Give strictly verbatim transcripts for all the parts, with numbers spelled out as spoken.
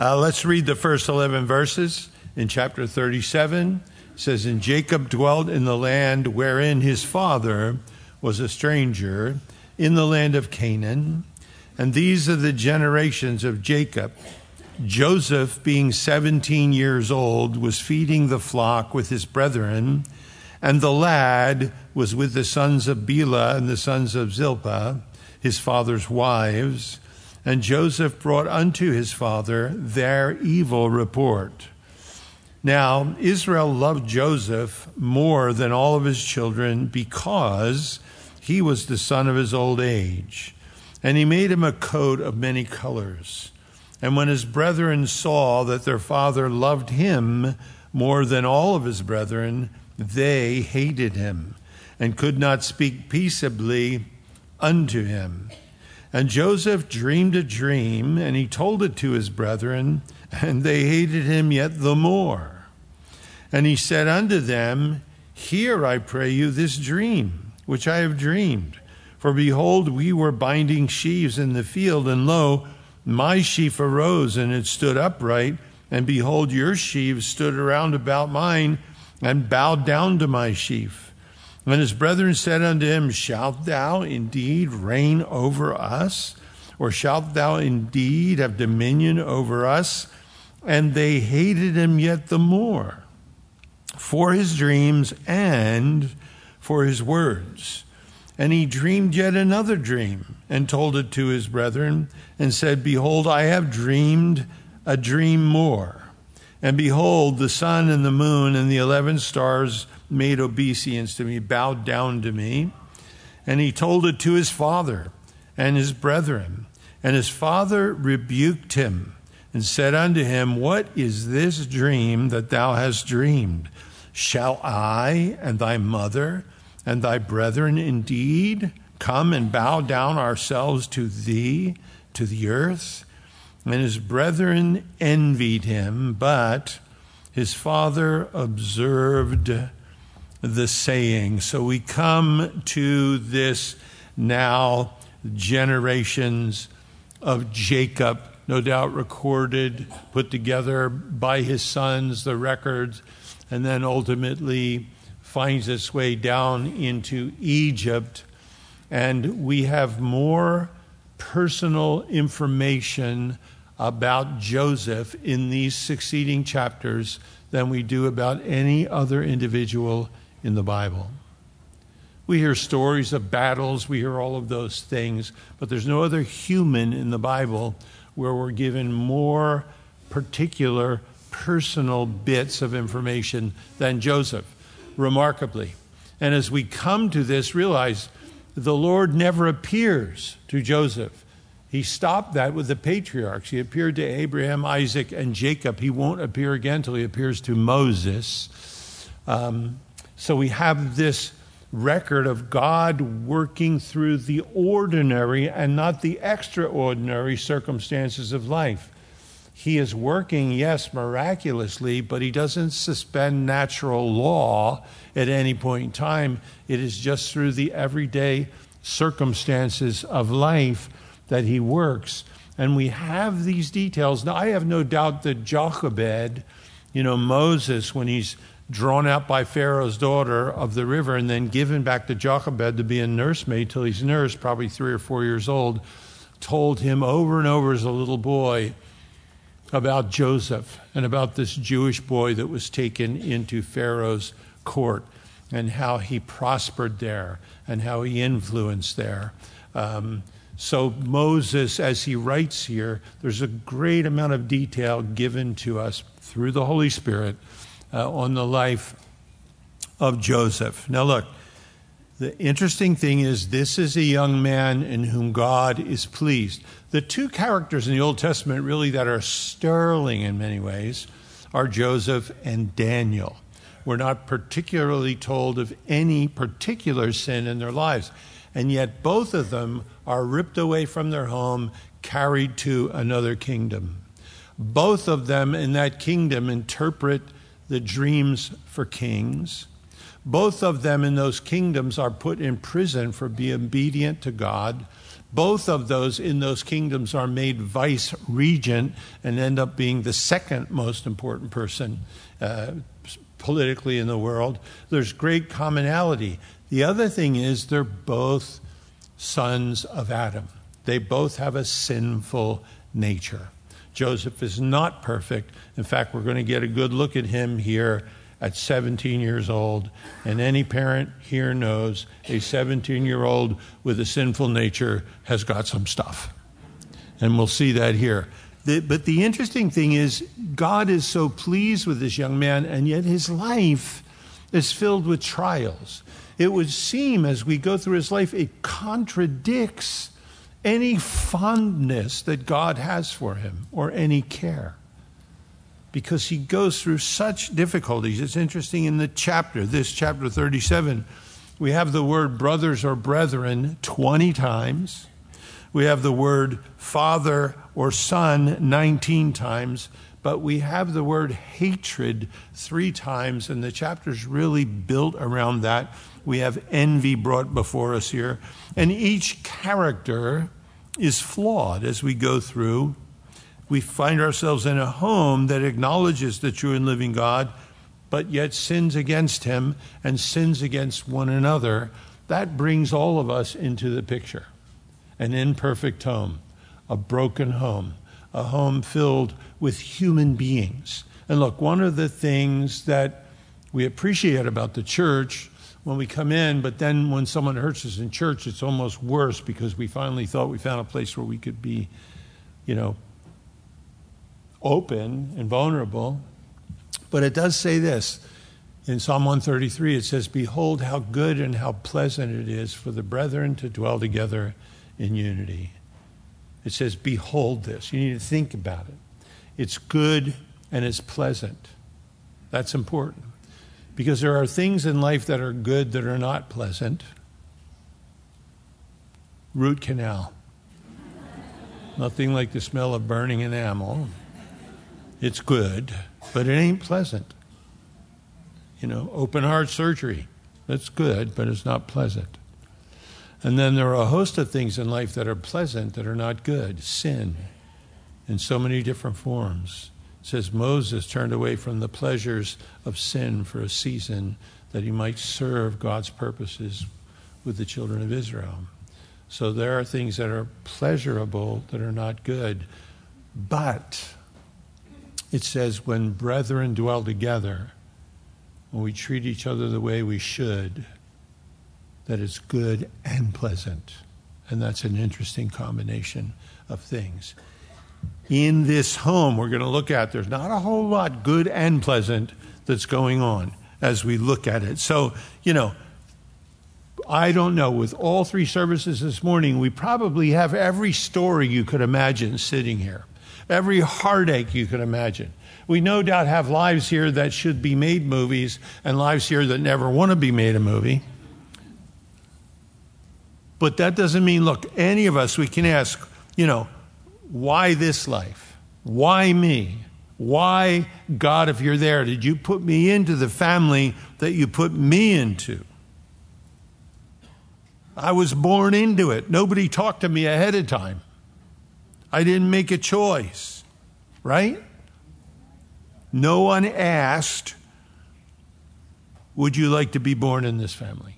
Uh, let's read the first eleven verses in chapter thirty-seven. It says, "And Jacob dwelt in the land wherein his father was a stranger, in the land of Canaan. And these are the generations of Jacob. Joseph, being seventeen years old, was feeding the flock with his brethren, and the lad was with the sons of Bela and the sons of Zilpah, his father's wives. And Joseph brought unto his father their evil report. Now Israel loved Joseph more than all of his children, because he was the son of his old age. And he made him a coat of many colors. And when his brethren saw that their father loved him more than all of his brethren, they hated him, and could not speak peaceably unto him. And Joseph dreamed a dream, and he told it to his brethren, and they hated him yet the more. And he said unto them, Hear, I pray you, this dream, which I have dreamed. For behold, we were binding sheaves in the field, and lo, my sheaf arose, and it stood upright, and behold, your sheaves stood around about mine, and bowed down to my sheaf. And his brethren said unto him, Shalt thou indeed reign over us? Or shalt thou indeed have dominion over us? And they hated him yet the more, for his dreams and for his words. And he dreamed yet another dream, and told it to his brethren, and said, Behold, I have dreamed a dream more. And behold, the sun and the moon and the eleven stars made obeisance to me, bowed down to me. And he told it to his father and his brethren. And his father rebuked him, and said unto him, What is this dream that thou hast dreamed? Shall I and thy mother and thy brethren indeed come and bow down ourselves to thee, to the earth? And his brethren envied him, but his father observed the saying. So we come to this now generations of Jacob, no doubt recorded, put together by his sons, the records, and then ultimately finds its way down into Egypt. And we have more personal information about Joseph in these succeeding chapters than we do about any other individual in the Bible. We hear stories of battles, we hear all of those things, but there's no other human in the Bible where we're given more particular personal bits of information than Joseph, remarkably. And as we come to this, realize the Lord never appears to Joseph. He stopped that with the patriarchs. He appeared to Abraham, Isaac, and Jacob. He won't appear again until he appears to Moses. Um, so we have this record of God working through the ordinary and not the extraordinary circumstances of life. He is working, yes, miraculously, but he doesn't suspend natural law at any point in time. It is just through the everyday circumstances of life that he works. And we have these details. Now, I have no doubt that Jochebed, you know, Moses, when he's drawn out by Pharaoh's daughter of the river and then given back to Jochebed to be a nursemaid till he's nursed, probably three or four years old, told him over and over as a little boy about Joseph and about this Jewish boy that was taken into Pharaoh's court and how he prospered there and how he influenced there. Um, so Moses, as he writes here, there's a great amount of detail given to us through the Holy Spirit uh, on the life of Joseph. Now look, the interesting thing is this is a young man in whom God is pleased. The two characters in the Old Testament really that are sterling in many ways are Joseph and Daniel. We're not particularly told of any particular sin in their lives. And yet both of them are ripped away from their home, carried to another kingdom. Both of them in that kingdom interpret the dreams for kings. Both of them in those kingdoms are put in prison for being obedient to God. Both of those in those kingdoms are made vice regent and end up being the second most important person uh, politically in the world. There's great commonality. The other thing is they're both sons of Adam. They both have a sinful nature. Joseph is not perfect. In fact, we're going to get a good look at him here at seventeen years old. And any parent here knows a seventeen-year-old with a sinful nature has got some stuff. And we'll see that here. The, but the interesting thing is God is so pleased with this young man, and yet his life is filled with trials. It would seem as we go through his life, it contradicts any fondness that God has for him or any care, because he goes through such difficulties. It's interesting in the chapter, this chapter thirty-seven, we have the word brothers or brethren twenty times. We have the word father or son nineteen times, but we have the word hatred three times, and the chapter's really built around that. We have envy brought before us here, and each character is flawed as we go through. We find ourselves in a home that acknowledges the true and living God, but yet sins against him and sins against one another. That brings all of us into the picture. An imperfect home, a broken home, a home filled with human beings. And look, one of the things that we appreciate about the church when we come in, but then when someone hurts us in church, it's almost worse because we finally thought we found a place where we could be, you know, open and vulnerable. But it does say this. In Psalm one thirty-three, it says, "Behold how good and how pleasant it is for the brethren to dwell together in unity." It says, behold this. You need to think about it. It's good and it's pleasant. That's important. Because there are things in life that are good that are not pleasant. Root canal. Nothing like the smell of burning enamel. It's good, but it ain't pleasant. You know, open heart surgery. That's good, but it's not pleasant. And then there are a host of things in life that are pleasant that are not good. Sin in so many different forms. It says Moses turned away from the pleasures of sin for a season that he might serve God's purposes with the children of Israel. So there are things that are pleasurable that are not good. But it says when brethren dwell together, when we treat each other the way we should, that it's good and pleasant. And that's an interesting combination of things. In this home we're going to look at, there's not a whole lot good and pleasant that's going on as we look at it. So, you know, I don't know, with all three services this morning, we probably have every story you could imagine sitting here. Every heartache you could imagine. We no doubt have lives here that should be made movies and lives here that never want to be made a movie. But that doesn't mean, look, any of us, we can ask, you know, why this life? Why me? Why, God, if you're there, did you put me into the family that you put me into? I was born into it. Nobody talked to me ahead of time. I didn't make a choice, right? No one asked, would you like to be born in this family?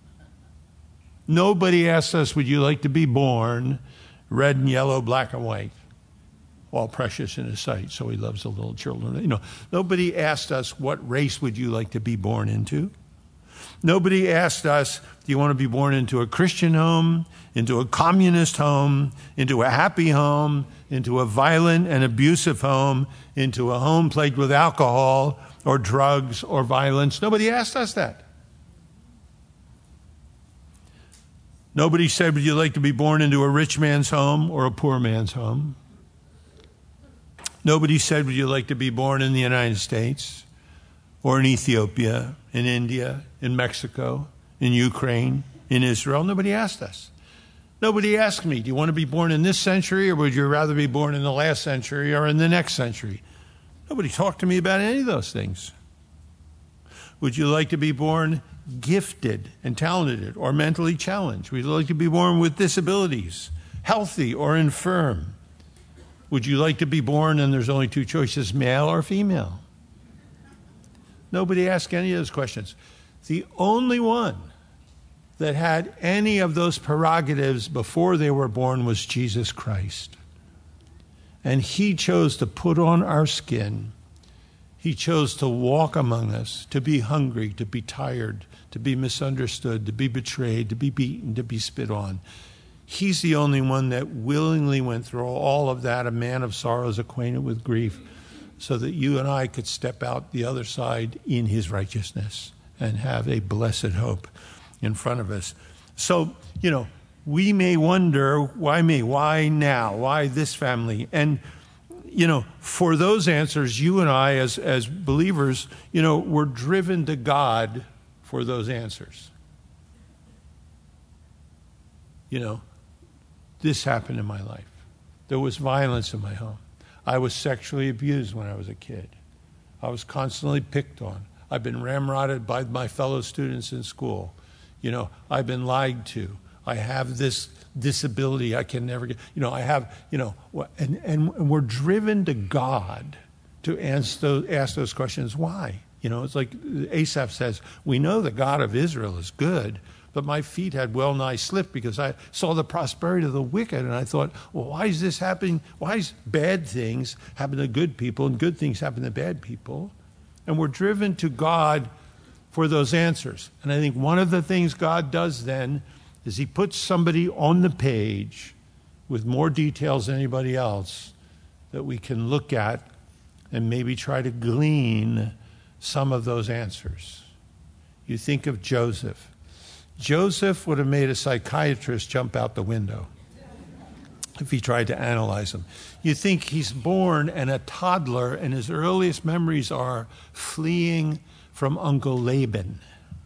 Nobody asked us, would you like to be born red and yellow, black and white, all precious in his sight, so he loves the little children. You know, nobody asked us, what race would you like to be born into? Nobody asked us, do you want to be born into a Christian home, into a communist home, into a happy home, into a violent and abusive home, into a home plagued with alcohol or drugs or violence? Nobody asked us that. Nobody said, would you like to be born into a rich man's home or a poor man's home? Nobody said, would you like to be born in the United States or in Ethiopia, in India, in Mexico, in Ukraine, in Israel? Nobody asked us. Nobody asked me, do you want to be born in this century, or would you rather be born in the last century or in the next century? Nobody talked to me about any of those things. Would you like to be born gifted and talented or mentally challenged? Would you like to be born with disabilities healthy or infirm? Would you like to be born and there's only two choices, male or female? Nobody asked any of those questions. The only one that had any of those prerogatives before they were born was Jesus Christ. And he chose to put on our skin. He chose to walk among us, to be hungry, to be tired, to be misunderstood, to be betrayed, to be beaten, to be spit on. He's the only one that willingly went through all of that, a man of sorrows, acquainted with grief, so that you and I could step out the other side in his righteousness and have a blessed hope in front of us. So, you know, we may wonder, why me? Why now? Why this family? And, you know, for those answers, you and I as, as believers, you know, we're driven to God for those answers. You know, this happened in my life. There was violence in my home. I was sexually abused when I was a kid. I was constantly picked on. I've been ramrodded by my fellow students in school. You know, I've been lied to. I have this disability I can never get. You know, I have, you know, and, and we're driven to God to ask those, ask those questions. Why? You know, it's like Asaph says, we know the God of Israel is good, but my feet had well nigh slipped because I saw the prosperity of the wicked. And I thought, well, why is this happening? Why is bad things happen to good people and good things happen to bad people? And we're driven to God for those answers. And I think one of the things God does then is he puts somebody on the page with more details than anybody else that we can look at and maybe try to glean some of those answers. You think of Joseph. Joseph would have made a psychiatrist jump out the window if he tried to analyze him. You think he's born and a toddler, and his earliest memories are fleeing from Uncle Laban.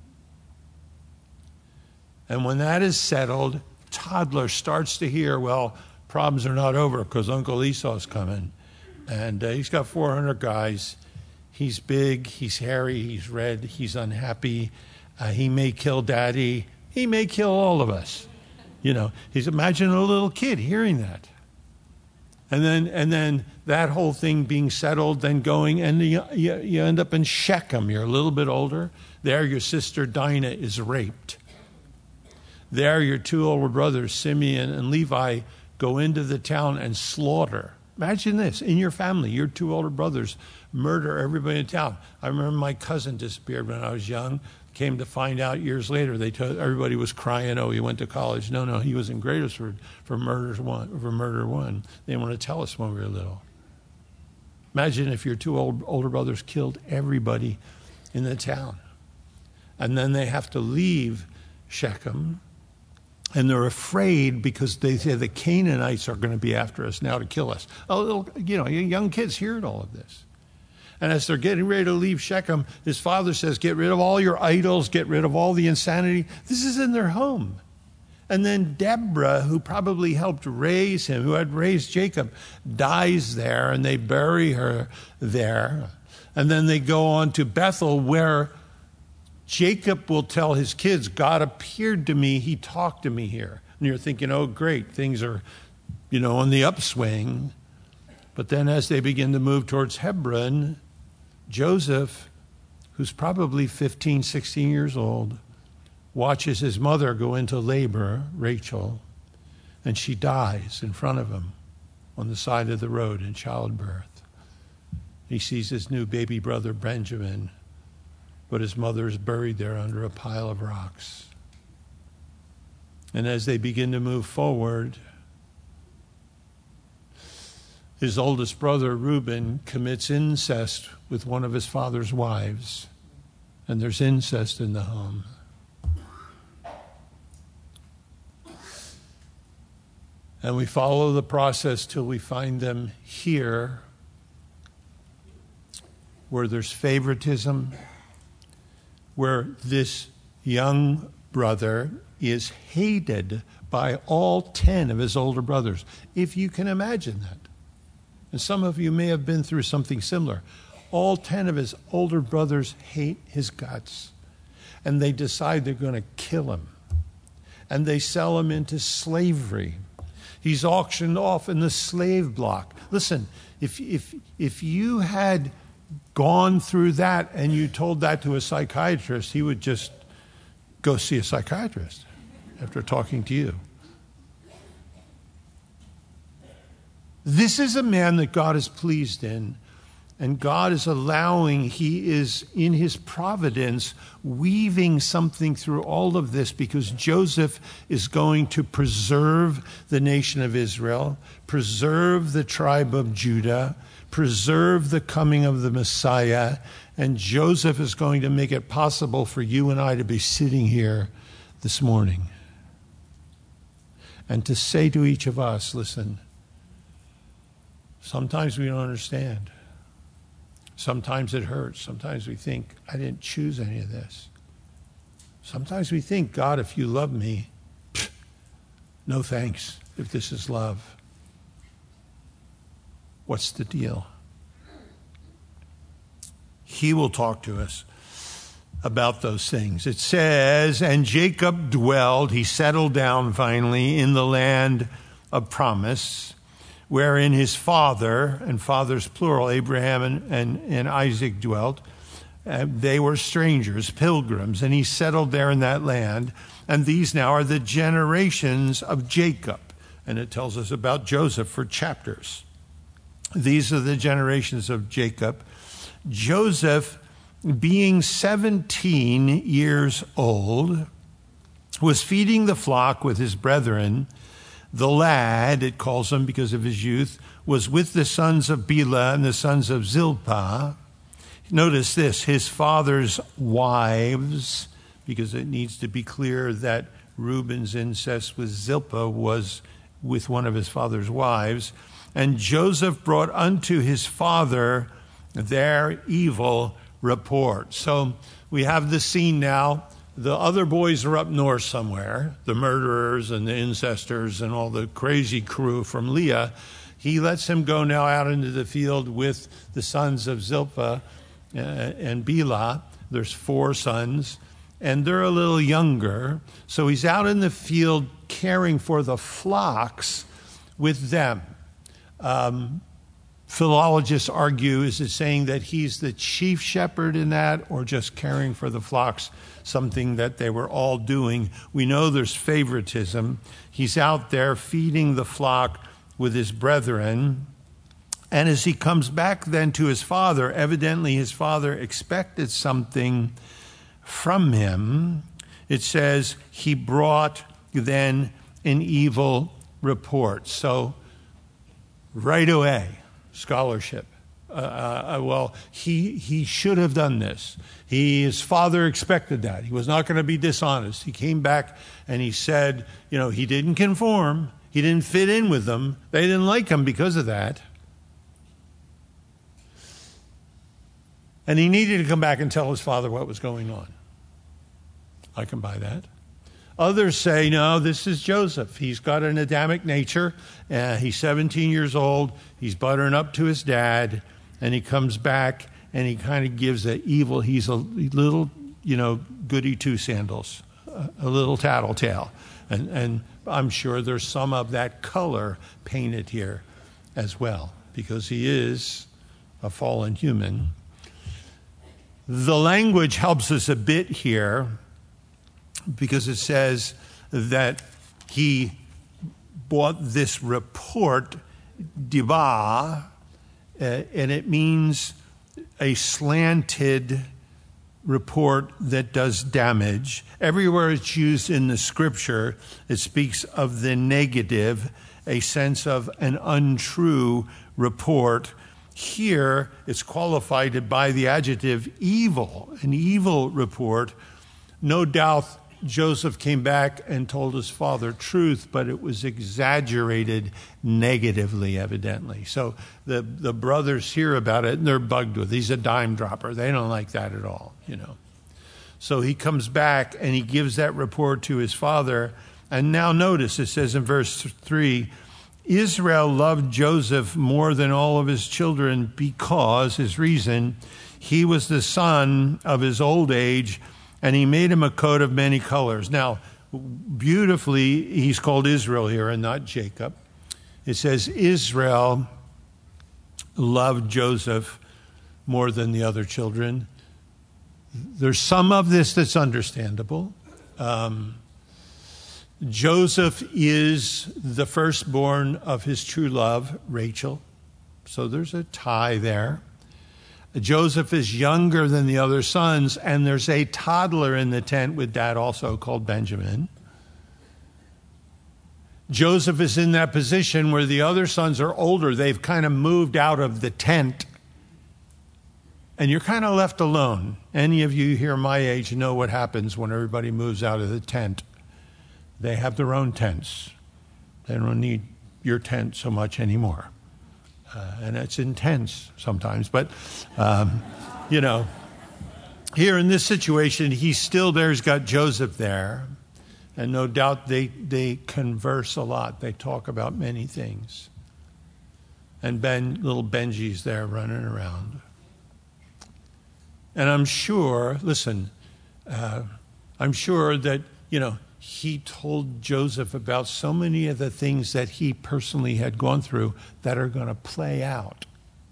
And when that is settled, toddler starts to hear, well, problems are not over because Uncle Esau's coming. And uh, he's got four hundred guys. He's big, he's hairy, he's red, he's unhappy. Uh, he may kill daddy. He may kill all of us. You know, he's imagine a little kid hearing that. And then and then that whole thing being settled, then going, and you, you, you end up in Shechem. You're a little bit older. There your sister Dinah is raped. There your two older brothers, Simeon and Levi, go into the town and slaughter. Imagine this, in your family, your two older brothers murder everybody in town. I remember my cousin disappeared when I was young. Came to find out years later, they told, everybody was crying, oh, he went to college. No, no, he was in Greatersford for murder one. For murder one. They didn't want to tell us when we were little. Imagine if your two old, older brothers killed everybody in the town. And then they have to leave Shechem. And they're afraid because they say the Canaanites are going to be after us now to kill us. Oh, little, you know, young kids hearing all of this. And as they're getting ready to leave Shechem, his father says, get rid of all your idols, get rid of all the insanity. This is in their home. And then Deborah, who probably helped raise him, who had raised Jacob, dies there, and they bury her there. And then they go on to Bethel, where Jacob will tell his kids, God appeared to me, he talked to me here. And you're thinking, oh, great, things are, you know, on the upswing. But then as they begin to move towards Hebron, Joseph, who's probably fifteen, sixteen years old, watches his mother go into labor, Rachel, and she dies in front of him on the side of the road in childbirth. He sees his new baby brother, Benjamin, but his mother is buried there under a pile of rocks. And as they begin to move forward, his oldest brother, Reuben, commits incest with one of his father's wives, and there's incest in the home. And we follow the process till we find them here, where there's favoritism, where this young brother is hated by all ten of his older brothers, if you can imagine that. And some of you may have been through something similar. All ten of his older brothers hate his guts. And they decide they're going to kill him. And they sell him into slavery. He's auctioned off in the slave block. Listen, if, if, if you had gone through that and you told that to a psychiatrist, he would just go see a psychiatrist after talking to you. This is a man that God is pleased in, and God is allowing, he is in his providence weaving something through all of this, because Joseph is going to preserve the nation of Israel, preserve the tribe of Judah, preserve the coming of the Messiah, and Joseph is going to make it possible for you and I to be sitting here this morning and to say to each of us, listen, sometimes we don't understand. Sometimes it hurts. Sometimes we think, I didn't choose any of this. Sometimes we think, God, if you love me, pff, no thanks if this is love. What's the deal? He will talk to us about those things. It says, and Jacob dwelled, he settled down finally in the land of promise, wherein his father, and fathers plural, Abraham and, and, and Isaac dwelt. Uh, they were strangers, pilgrims, and he settled there in that land. And these now are the generations of Jacob. And it tells us about Joseph for chapters. These are the generations of Jacob. Joseph, being seventeen years old, was feeding the flock with his brethren. The lad, it calls him because of his youth, was with the sons of Bela and the sons of Zilpah. Notice this, his father's wives, because it needs to be clear that Reuben's incest with Zilpah was with one of his father's wives. And Joseph brought unto his father their evil report. So we have the scene now. The other boys are up north somewhere, the murderers and the incestors and all the crazy crew from Leah. He lets him go now out into the field with the sons of Zilpah and Bela. There's four sons, and they're a little younger. So he's out in the field caring for the flocks with them. Um, Philologists argue, is it saying that he's the chief shepherd in that, or just caring for the flocks, something that they were all doing? We know there's favoritism. He's out there feeding the flock with his brethren. And as he comes back then to his father, evidently his father expected something from him. It says he brought then an evil report. So right away, scholarship. Uh, uh, well, he he should have done this. He, his father expected that. He was not going to be dishonest. He came back and he said, you know, he didn't conform. He didn't fit in with them. They didn't like him because of that. And he needed to come back and tell his father what was going on. I can buy that. Others say, no, this is Joseph. He's got an Adamic nature. Uh, he's seventeen years old. He's buttering up to his dad. And he comes back and he kind of gives a evil, he's a little, you know, goody two sandals, a, a little tattletale. And, and I'm sure there's some of that color painted here as well, because he is a fallen human. The language helps us a bit here, because it says that he bought this report, dibah, uh, and it means a slanted report that does damage. Everywhere it's used in the scripture, it speaks of the negative, a sense of an untrue report. Here, it's qualified by the adjective evil, an evil report. No doubt Joseph came back and told his father truth, but it was exaggerated negatively, evidently. So the, the brothers hear about it and they're bugged with it. He's a dime dropper. They don't like that at all, you know. So he comes back and he gives that report to his father. And now notice, it says in verse three, Israel loved Joseph more than all of his children because, his reason, he was the son of his old age, and he made him a coat of many colors. Now, beautifully, he's called Israel here and not Jacob. It says Israel loved Joseph more than the other children. There's some of this that's understandable. Um, Joseph is the firstborn of his true love, Rachel. So there's a tie there. Joseph is younger than the other sons, and there's a toddler in the tent with dad also called Benjamin. Joseph is in that position where the other sons are older. They've kind of moved out of the tent, and you're kind of left alone. Any of you here my age know what happens when everybody moves out of the tent. They have their own tents. They don't need your tent so much anymore. Uh, and it's intense sometimes. But, um, you know, here in this situation, he's still there. He's got Joseph there. And no doubt they, they converse a lot. They talk about many things. And Ben, little Benji's there running around. And I'm sure, listen, uh, I'm sure that, you know, he told Joseph about so many of the things that he personally had gone through that are going to play out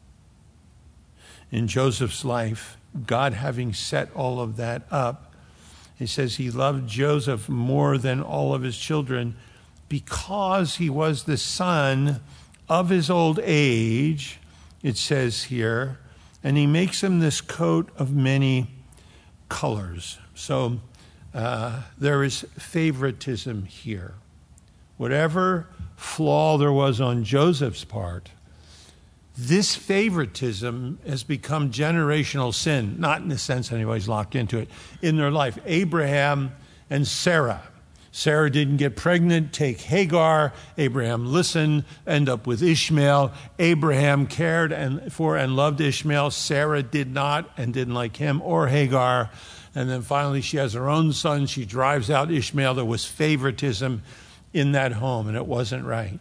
in Joseph's life. God having set all of that up, he says he loved Joseph more than all of his children because he was the son of his old age, it says here, and he makes him this coat of many colors. So Uh, there is favoritism here. Whatever flaw there was on Joseph's part, this favoritism has become generational sin, not in the sense anybody's locked into it, in their life. Abraham and Sarah. Sarah didn't get pregnant, take Hagar. Abraham listened, end up with Ishmael. Abraham cared and for and loved Ishmael. Sarah did not and didn't like him or Hagar. And then finally she has her own son. She drives out Ishmael. There was favoritism in that home, and it wasn't right.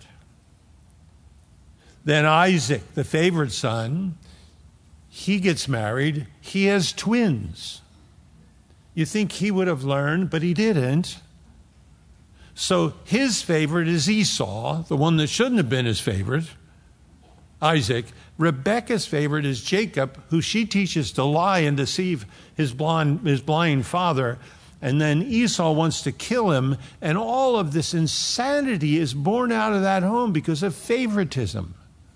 Then Isaac, the favorite son, he gets married. He has twins. You think he would have learned, but he didn't. So his favorite is Esau, the one that shouldn't have been his favorite, Isaac. Rebekah's favorite is Jacob, who she teaches to lie and deceive his blind, his blind father. And then Esau wants to kill him. And all of this insanity is born out of that home because of favoritism.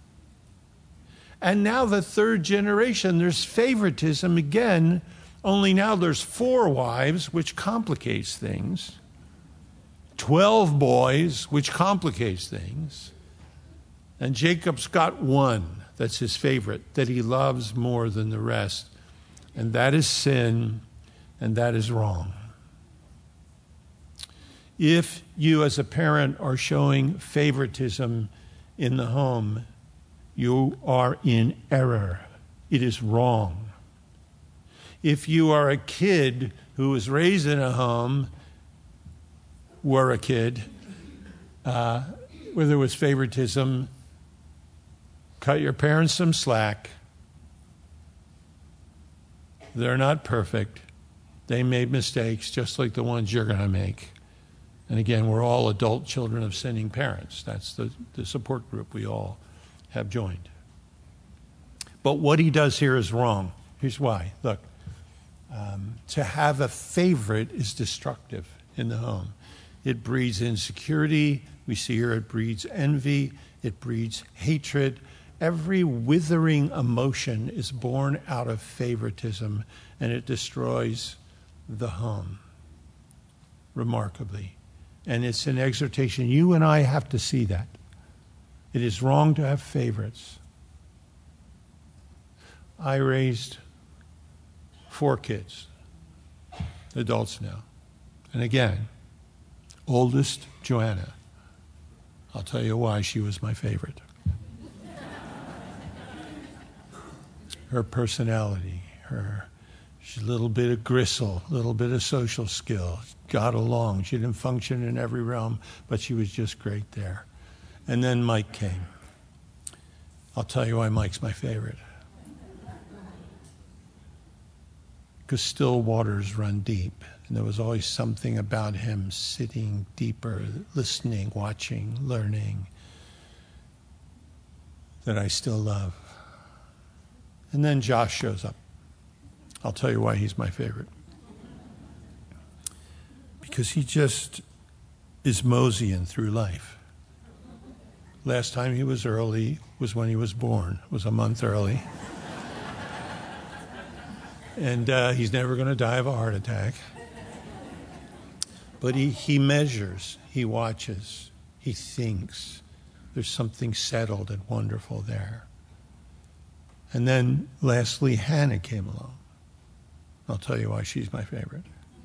And now the third generation, there's favoritism again, only now there's four wives, which complicates things. Twelve boys, which complicates things. And Jacob's got one that's his favorite, that he loves more than the rest. And that is sin, and that is wrong. If you as a parent are showing favoritism in the home, you are in error. It is wrong. If you are a kid who was raised in a home, were a kid, uh, where there was favoritism, cut your parents some slack. They're not perfect. They made mistakes just like the ones you're going to make. And again, we're all adult children of sinning parents. That's the, the support group we all have joined. But what he does here is wrong. Here's why. Look, um, to have a favorite is destructive in the home. It breeds insecurity. We see here it breeds envy. It breeds hatred. Every withering emotion is born out of favoritism, and it destroys the home remarkably. And it's an exhortation. You and I have to see that. It is wrong to have favorites. I raised four kids, adults now. And again, oldest, Joanna. I'll tell you why she was my favorite. Her personality, her little bit of gristle, little bit of social skill, got along. She didn't function in every realm, but she was just great there. And then Mike came. I'll tell you why Mike's my favorite. Because still waters run deep. And there was always something about him sitting deeper, listening, watching, learning. that I still love. And then Josh shows up. I'll tell you why he's my favorite. Because he just is moseying through life. Last time he was early was when he was born. It was a month early. And uh, he's never going to die of a heart attack. But he, he measures, he watches, he thinks. There's something settled and wonderful there. And then lastly, Hannah came along. I'll tell you why she's my favorite.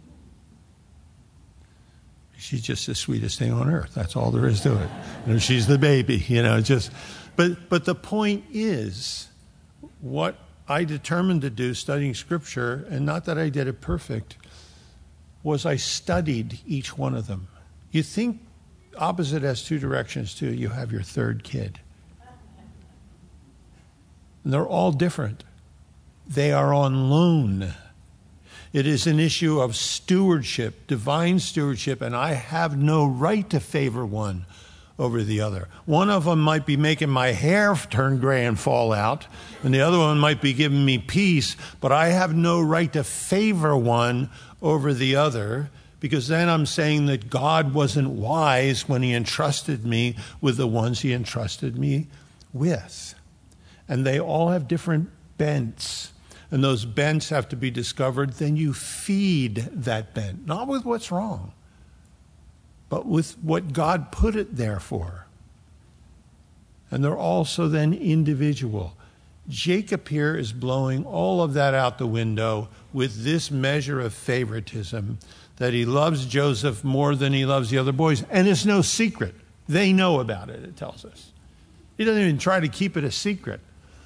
She's just the sweetest thing on earth. That's all there is to it. You know, she's the baby, you know, just, but, but the point is, what I determined to do studying Scripture, and not that I did it perfect, was I studied each one of them. You think opposite has two directions too. You have your third kid. And they're all different. They are on loan. It is an issue of stewardship, divine stewardship, and I have no right to favor one over the other. One of them might be making my hair turn gray and fall out, and the other one might be giving me peace, but I have no right to favor one over the other, because then I'm saying that God wasn't wise when he entrusted me with the ones he entrusted me with. And they all have different bents. And those bents have to be discovered. Then you feed that bent, not with what's wrong, but with what God put it there for. And they're also then individual. Jacob here is blowing all of that out the window with this measure of favoritism, that he loves Joseph more than he loves the other boys. And it's no secret. They know about it, it tells us. He doesn't even try to keep it a secret.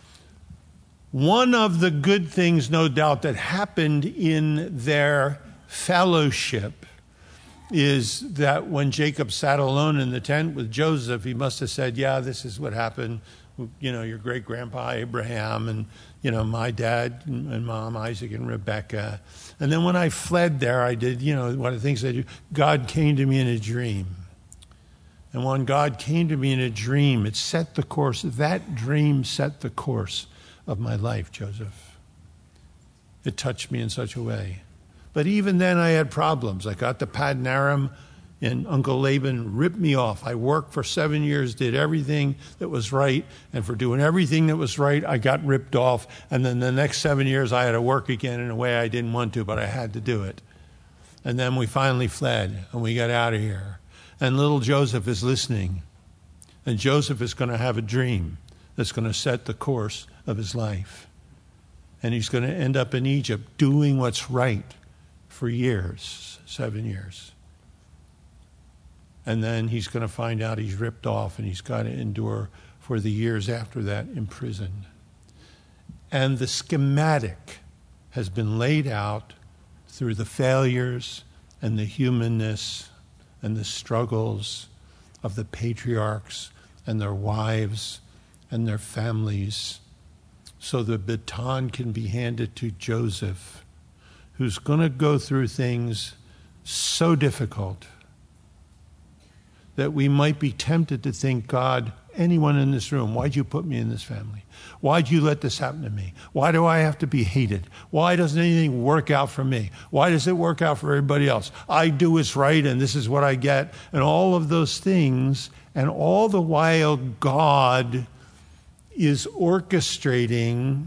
One of the good things, no doubt, that happened in their fellowship is that when Jacob sat alone in the tent with Joseph, he must have said, yeah, this is what happened. You know, your great-grandpa Abraham and, you know, my dad and mom, Isaac and Rebekah. And then when I fled there, I did, you know, one of the things I do, God came to me in a dream. And when God came to me in a dream, it set the course. That dream set the course of my life, Joseph. It touched me in such a way. But even then I had problems. I got to Paddan Aram and Uncle Laban ripped me off. I worked for seven years, did everything that was right. And for doing everything that was right, I got ripped off. And then the next seven years I had to work again in a way I didn't want to, but I had to do it. And then we finally fled and we got out of here. And little Joseph is listening. And Joseph is going to have a dream that's going to set the course of his life. And he's going to end up in Egypt doing what's right for years, seven years. And then he's going to find out he's ripped off and he's got to endure for the years after that in prison. And the schematic has been laid out through the failures and the humanness and the struggles of the patriarchs and their wives and their families, so the baton can be handed to Joseph, who's going to go through things so difficult that we might be tempted to think, God, anyone in this room, why'd you put me in this family? Why'd you let this happen to me? Why do I have to be hated? Why doesn't anything work out for me? Why does it work out for everybody else? I do what's right and this is what I get. And all of those things, and all the while God is orchestrating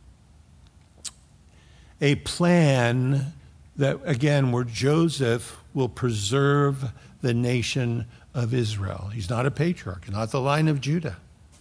a plan that, again, where Joseph will preserve the nation of Israel. He's not a patriarch, not the line of Judah.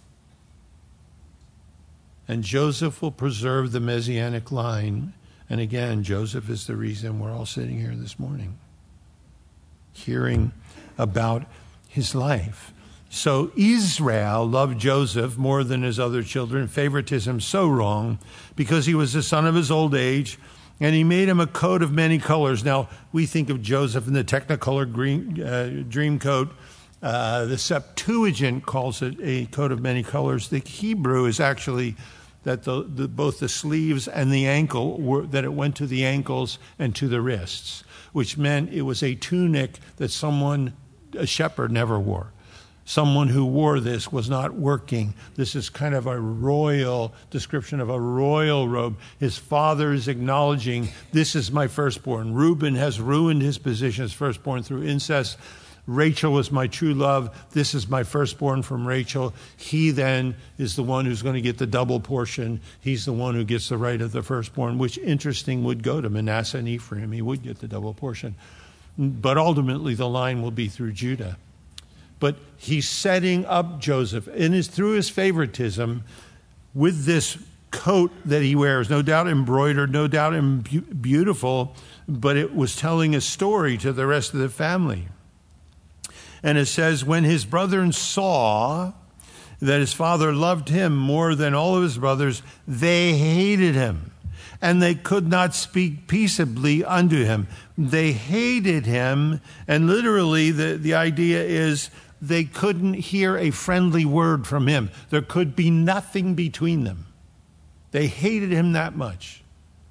And Joseph will preserve the Messianic line. And again, Joseph is the reason we're all sitting here this morning, hearing about his life. So Israel loved Joseph more than his other children. Favoritism so wrong, because he was the son of his old age, and he made him a coat of many colors. Now, we think of Joseph in the Technicolor green, uh, dream coat. Uh, the Septuagint calls it a coat of many colors. The Hebrew is actually that the, the, both the sleeves and the ankle, were, that it went to the ankles and to the wrists, which meant it was a tunic that someone, a shepherd, never wore. Someone who wore this was not working. This is kind of a royal description of a royal robe. His father is acknowledging, this is my firstborn. Reuben has ruined his position as firstborn through incest. Rachel was my true love. This is my firstborn from Rachel. He then is the one who's going to get the double portion. He's the one who gets the right of the firstborn, which, interesting, would go to Manasseh and Ephraim. He would get the double portion. But ultimately, the line will be through Judah. But he's setting up Joseph, and it's through his favoritism with this coat that he wears, no doubt embroidered, no doubt beautiful, but it was telling a story to the rest of the family. And it says, when his brethren saw that his father loved him more than all of his brothers, they hated him, and they could not speak peaceably unto him. They hated him, and literally the, the idea is they couldn't hear a friendly word from him. There could be nothing between them. They hated him that much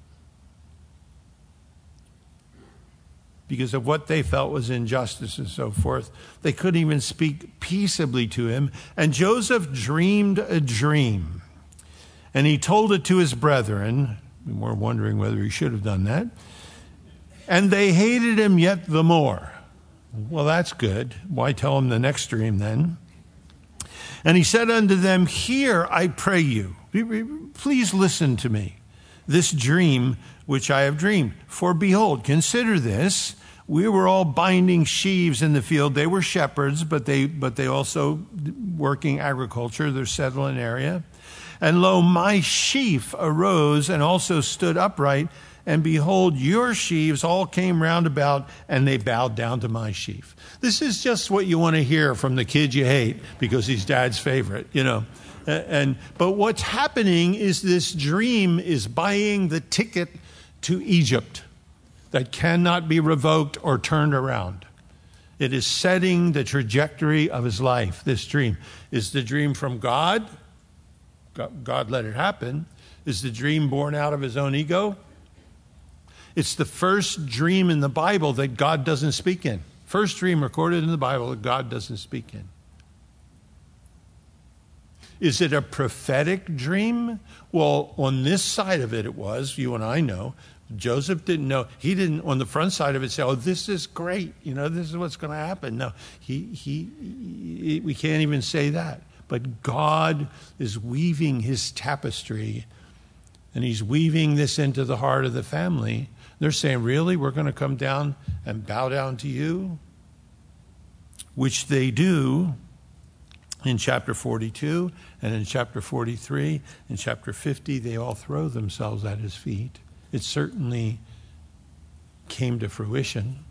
because of what they felt was injustice and so forth. They couldn't even speak peaceably to him. And Joseph dreamed a dream, and he told it to his brethren. We're wondering whether he should have done that. And they hated him yet the more. Well, that's good. Why tell him the next dream then? And he said unto them, hear, I pray you, please listen to me, this dream which I have dreamed. For behold, consider this, we were all binding sheaves in the field. They were shepherds, but they but they also working agriculture, their settling area. And lo, my sheaf arose and also stood upright, and behold, your sheaves all came round about, and they bowed down to my sheaf. This is just what you want to hear from the kid you hate because he's dad's favorite, you know. And but what's happening is this dream is buying the ticket to Egypt that cannot be revoked or turned around. It is setting the trajectory of his life. This dream is the dream from God. God let it happen. Is the dream born out of his own ego? It's the first dream in the Bible that God doesn't speak in. First dream recorded in the Bible that God doesn't speak in. Is it a prophetic dream? Well, on this side of it, it was. You and I know. Joseph didn't know. He didn't, on the front side of it, say, oh, this is great. You know, this is what's going to happen. No, he, he, he, we can't even say that. But God is weaving his tapestry, and he's weaving this into the heart of the family. They're saying, really, we're going to come down and bow down to you? Which they do in chapter forty-two and in chapter forty-three. In chapter fifty, they all throw themselves at his feet. It certainly came to fruition.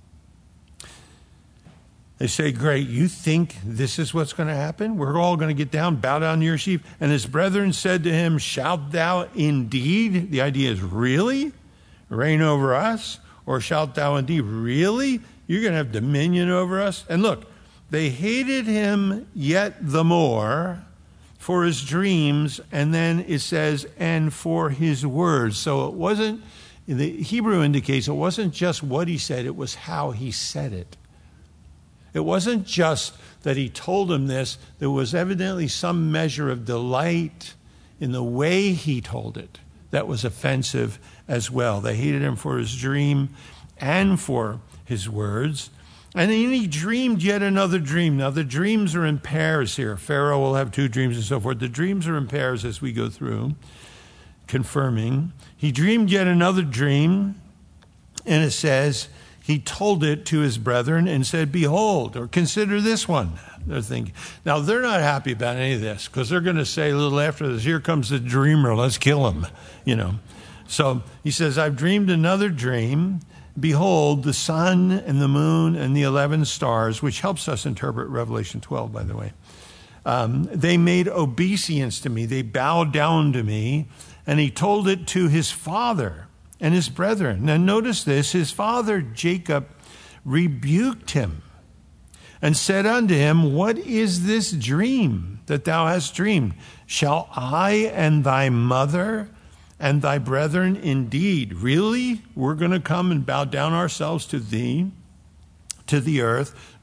They say, great, you think this is what's going to happen? We're all going to get down, bow down to your sheep. And his brethren said to him, shalt thou indeed, the idea is really, reign over us? Or shalt thou indeed really? You're going to have dominion over us? And look, they hated him yet the more for his dreams, and then it says, and for his words. So it wasn't, the Hebrew indicates it wasn't just what he said, it was how he said it. It wasn't just that he told him this. There was evidently some measure of delight in the way he told it that was offensive as well. They hated him for his dream and for his words. And then he dreamed yet another dream. Now, the dreams are in pairs here. Pharaoh will have two dreams and so forth. The dreams are in pairs as we go through, confirming. He dreamed yet another dream, and it says, he told it to his brethren and said, behold, or consider this one. They're thinking. Now, they're not happy about any of this because they're going to say a little after this, here comes the dreamer, let's kill him, you know. So he says, I've dreamed another dream. Behold, the sun and the moon and the eleven stars, which helps us interpret Revelation twelve, by the way. Um, they made obeisance to me. They bowed down to me. And he told it to his father and his brethren. Now notice this, his father Jacob rebuked him and said unto him, what is this dream that thou hast dreamed? Shall I and thy mother and thy brethren indeed, really, we're going to come and bow down ourselves to thee, to the earth?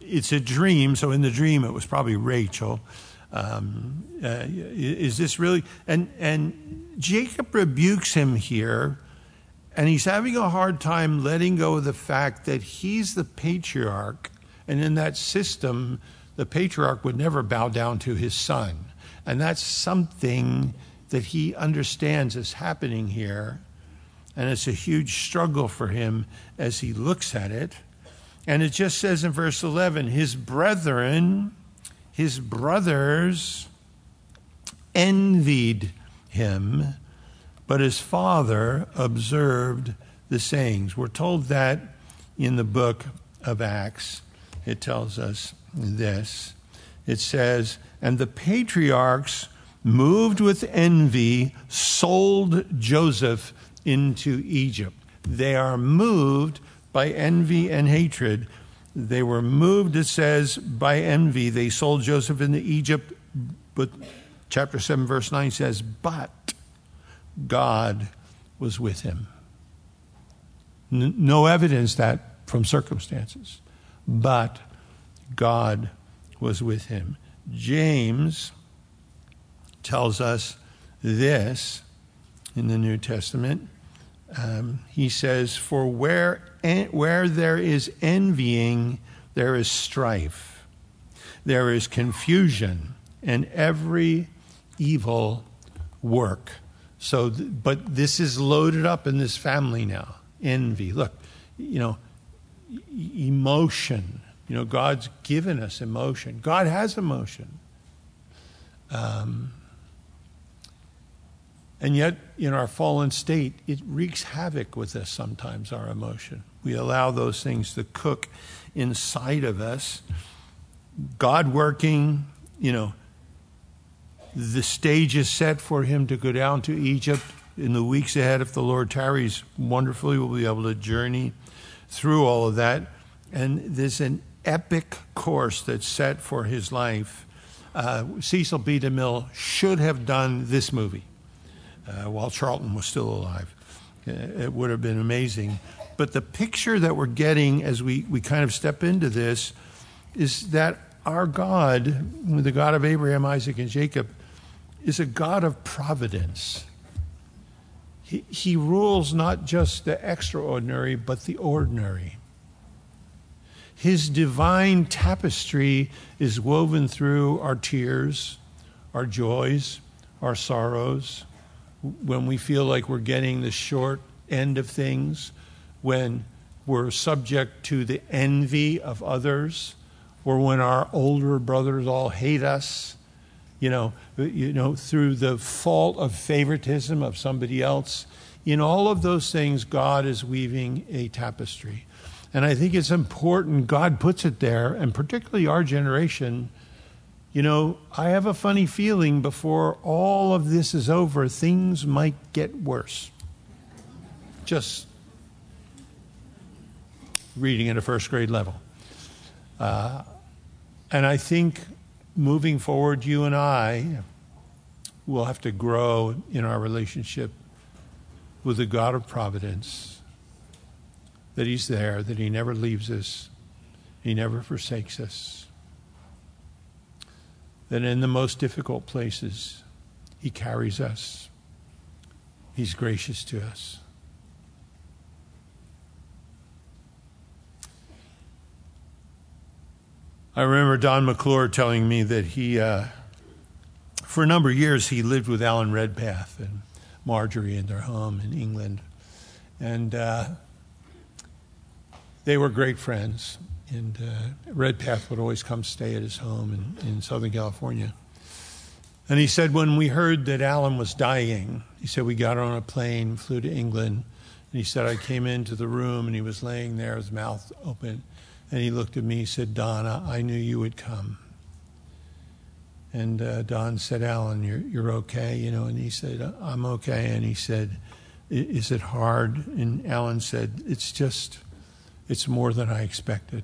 it's a dream, so in the dream it was probably Rachel. Um, uh, is this really? And, and Jacob rebukes him here, and he's having a hard time letting go of the fact that he's the patriarch, and in that system, the patriarch would never bow down to his son. And that's something that he understands is happening here. And it's a huge struggle for him as he looks at it. And it just says in verse eleven, his brethren, his brothers envied him, but his father observed the sayings. We're told that in the book of Acts. It tells us this. It says, and the patriarchs, moved with envy, sold Joseph into Egypt. They are moved by envy and hatred. They were moved, it says, by envy. They sold Joseph into Egypt. But chapter seven, verse nine says, but God was with him. N- no evidence that from circumstances. But God was with him. James tells us this in the New Testament. Um, he says, for where, en- where there is envying, there is strife. There is confusion and every evil work. So, th- but this is loaded up in this family now. Envy. Look, you know, e- emotion. You know, God's given us emotion. God has emotion. Um, and yet, in our fallen state, it wreaks havoc with us sometimes, our emotion. We allow those things to cook inside of us. God working, you know, the stage is set for him to go down to Egypt in the weeks ahead. If the Lord tarries wonderfully, we'll be able to journey through all of that. And there's an epic course that's set for his life. Uh, Cecil B. DeMille should have done this movie uh, while Charlton was still alive. Uh, it would have been amazing. But the picture that we're getting as we, we kind of step into this is that our God, the God of Abraham, Isaac, and Jacob, is a God of providence. He, he rules not just the extraordinary, but the ordinary. His divine tapestry is woven through our tears, our joys, our sorrows, when we feel like we're getting the short end of things, when we're subject to the envy of others, or when our older brothers all hate us, you know, you know, through the fault of favoritism of somebody else. In all of those things, God is weaving a tapestry. And I think it's important, God puts it there, and particularly our generation. You know, I have a funny feeling before all of this is over, things might get worse. Just reading at a first grade level. Uh, and I think moving forward, you and I will have to grow in our relationship with the God of providence. That he's there, that he never leaves us, he never forsakes us. That in the most difficult places, he carries us. He's gracious to us. I remember Don McClure telling me that he, uh, for a number of years, he lived with Alan Redpath and Marjorie in their home in England. And uh, they were great friends. And uh, Redpath would always come stay at his home in, in Southern California. And he said when we heard that Alan was dying, he said we got on a plane, flew to England. And he said I came into the room and he was laying there, his mouth open. And he looked at me, he said, Don, I knew you would come. And uh, Don said, Alan, you're, you're okay, you know. And he said, I'm okay. And he said, is it hard? And Alan said, it's just, it's more than I expected.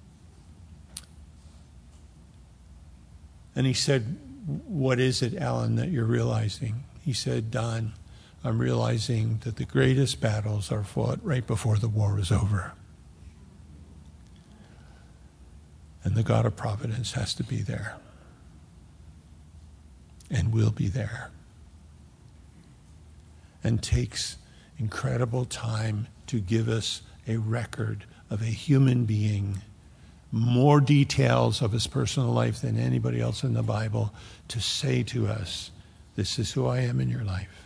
And he said, what is it, Alan, that you're realizing? He said, Don, I'm realizing that the greatest battles are fought right before the war is over. And the God of providence has to be there and will be there, and takes incredible time to give us a record of a human being, more details of his personal life than anybody else in the Bible, to say to us, this is who I am in your life.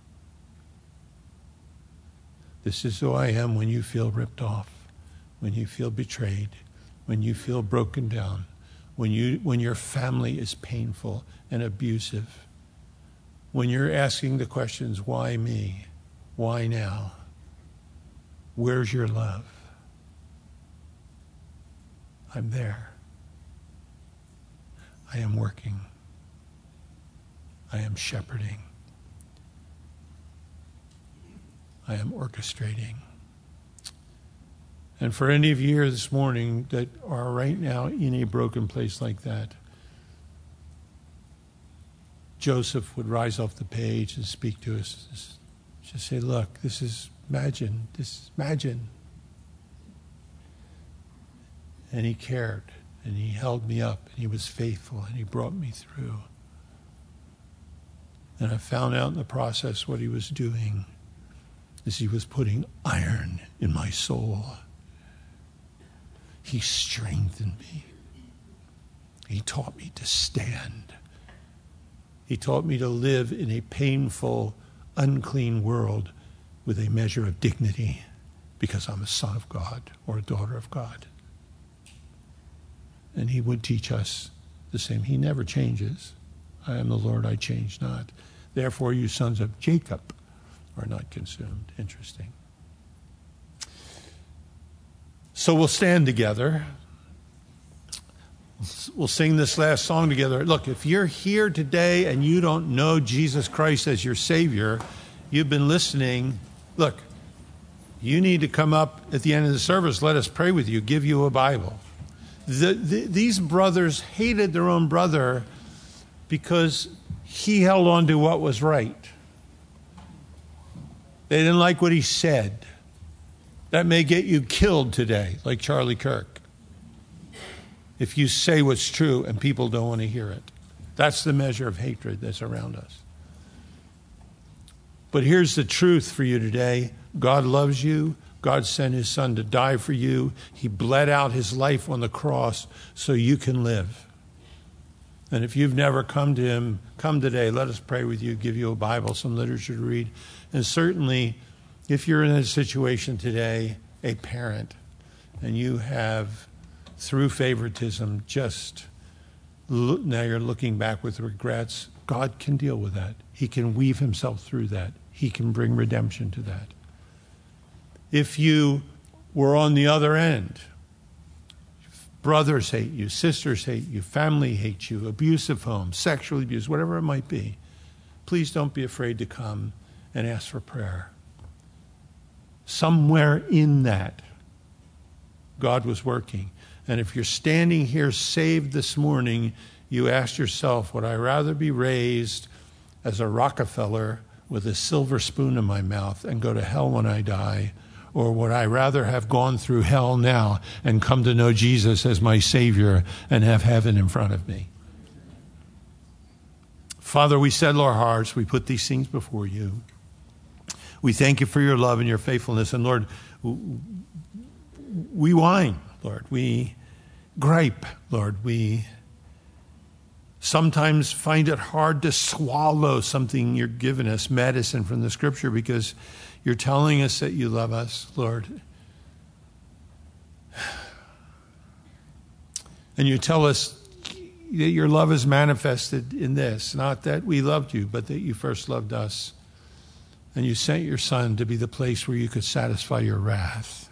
This is who I am when you feel ripped off, when you feel betrayed, when you feel broken down, when you when your family is painful and abusive, when you're asking the questions, why me? Why now? Where's your love? I'm there. I am working. I am shepherding. I am orchestrating. And for any of you here this morning that are right now in a broken place like that, Joseph would rise off the page and speak to us. Just, just say, look, this is, imagine, this is, imagine. And he cared, and he held me up, and he was faithful, and he brought me through. And I found out in the process what he was doing is he was putting iron in my soul. He strengthened me. He taught me to stand. He taught me to live in a painful, unclean world with a measure of dignity because I'm a son of God or a daughter of God. And he would teach us the same. He never changes. I am the Lord, I change not. Therefore, you sons of Jacob are not consumed. Interesting. So we'll stand together. We'll sing this last song together. Look, if you're here today and you don't know Jesus Christ as your Savior, you've been listening. Look, you need to come up at the end of the service. Let us pray with you, give you a Bible. The, the, these brothers hated their own brother because he held on to what was right. They didn't like what he said. That may get you killed today, like Charlie Kirk, if you say what's true and people don't want to hear it. That's the measure of hatred that's around us. But here's the truth for you today. God loves you. God sent his son to die for you. He bled out his life on the cross so you can live. And if you've never come to him, come today. Let us pray with you, give you a Bible, some literature to read. And certainly, if you're in a situation today, a parent, and you have, through favoritism, just look, now you're looking back with regrets, God can deal with that. He can weave himself through that. He can bring redemption to that. If you were on the other end, brothers hate you, sisters hate you, family hates you, abusive homes, sexual abuse, whatever it might be, please don't be afraid to come and ask for prayer. Somewhere in that, God was working. And if you're standing here saved this morning, you ask yourself, would I rather be raised as a Rockefeller with a silver spoon in my mouth and go to hell when I die? Or would I rather have gone through hell now and come to know Jesus as my Savior and have heaven in front of me? Father, we settle our hearts. We put these things before you. We thank you for your love and your faithfulness. And Lord, we whine, Lord. We gripe, Lord. We sometimes find it hard to swallow something you're giving us, medicine from the Scripture, because you're telling us that you love us, Lord. And you tell us that your love is manifested in this, not that we loved you, but that you first loved us. And you sent your Son to be the place where you could satisfy your wrath.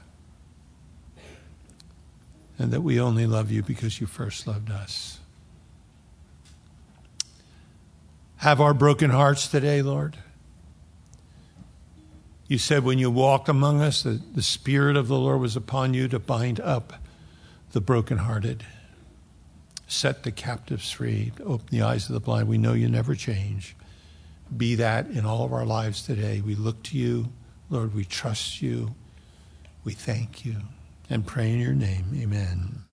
And that we only love you because you first loved us. Have our broken hearts today, Lord. You said when you walked among us, that the Spirit of the Lord was upon you to bind up the brokenhearted, set the captives free, open the eyes of the blind. We know you never change. Be that in all of our lives today. We look to you, Lord. We trust you. We thank you and pray in your name. Amen.